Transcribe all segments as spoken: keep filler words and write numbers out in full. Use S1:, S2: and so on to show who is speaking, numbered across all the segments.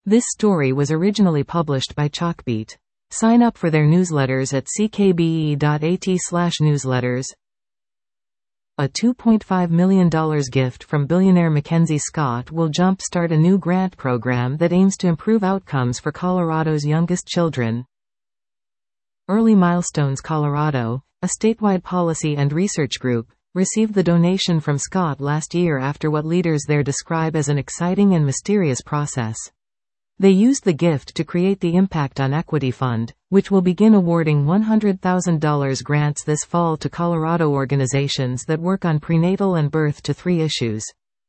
S1: This story was originally published by Chalkbeat. Sign up for their newsletters at c k b e dot a t slash newsletters. A two point five million dollars gift from billionaire Mackenzie Scott will jumpstart a new grant program that aims to improve outcomes for Colorado's youngest children. Early Milestones Colorado, a statewide policy and research group, received the donation from Scott last year after what leaders there describe as an exciting and mysterious process. They used the gift to create the Impact on Equity Fund, which will begin awarding one hundred thousand dollars grants this fall to Colorado organizations that work on prenatal and birth to three issues.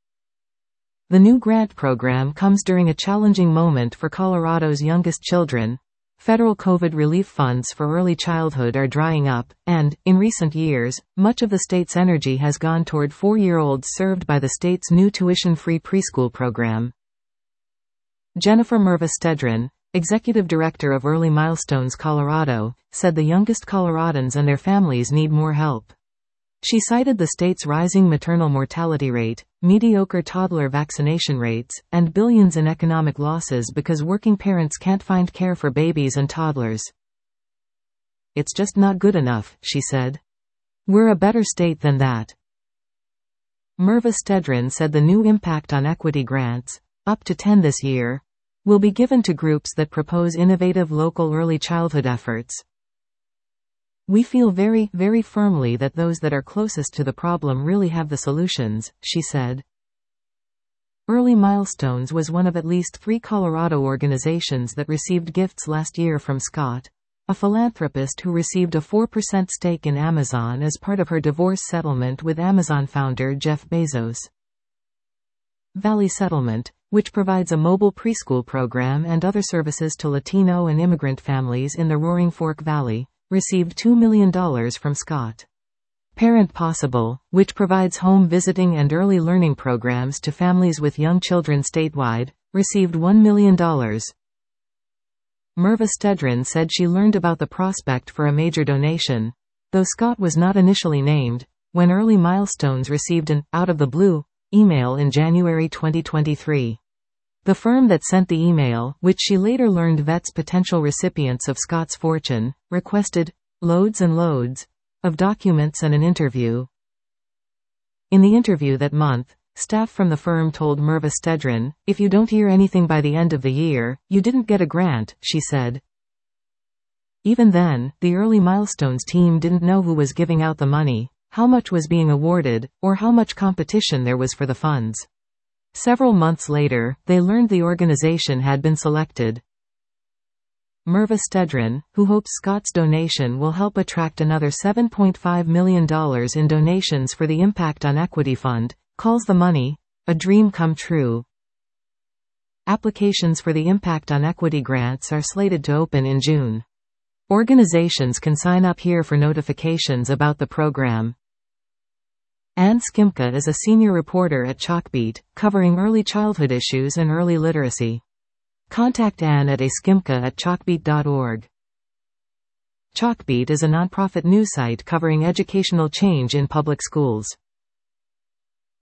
S1: The new grant program comes during a challenging moment for Colorado's youngest children. Federal COVID relief funds for early childhood are drying up, and, in recent years, much of the state's energy has gone toward four-year-olds served by the state's new tuition-free preschool program. Jennifer Merva Stedron, executive director of Early Milestones Colorado, said the youngest Coloradans and their families need more help. She cited the state's rising maternal mortality rate, mediocre toddler vaccination rates, and billions in economic losses because working parents can't find care for babies and toddlers. "It's just not good enough," she said. "We're a better state than that." Merva Stedron said the new Impact on Equity grants, up to ten this year, will be given to groups that propose innovative local early childhood efforts. "We feel very, very firmly that those that are closest to the problem really have the solutions," she said. Early Milestones was one of at least three Colorado organizations that received gifts last year from Scott, a philanthropist who received a four percent stake in Amazon as part of her divorce settlement with Amazon founder Jeff Bezos. Valley Settlement, which provides a mobile preschool program and other services to Latino and immigrant families in the Roaring Fork Valley, received two million dollars from Scott. Parent Possible, which provides home visiting and early learning programs to families with young children statewide, received one million dollars. Merva Stedron said she learned about the prospect for a major donation, though Scott was not initially named, when Early Milestones received an out-of-the-blue email in January twenty twenty-three. The firm that sent the email, which she later learned vets potential recipients of Scott's fortune, requested loads and loads of documents and an interview. In the interview that month, staff from the firm told Merva Stedron, "If you don't hear anything by the end of the year, you didn't get a grant," she said. Even then, the Early Milestones team didn't know who was giving out the money, how much was being awarded, or how much competition there was for the funds. Several months later, they learned the organization had been selected. Merva Stedron, who hopes Scott's donation will help attract another seven point five million dollars in donations for the Impact on Equity Fund, calls the money a dream come true. Applications for the Impact on Equity grants are slated to open in June. Organizations can sign up here for notifications about the program. Ann Skimka is a senior reporter at Chalkbeat, covering early childhood issues and early literacy. Contact Ann at a skimka at chalkbeat dot org. Chalkbeat is a nonprofit news site covering educational change in public schools.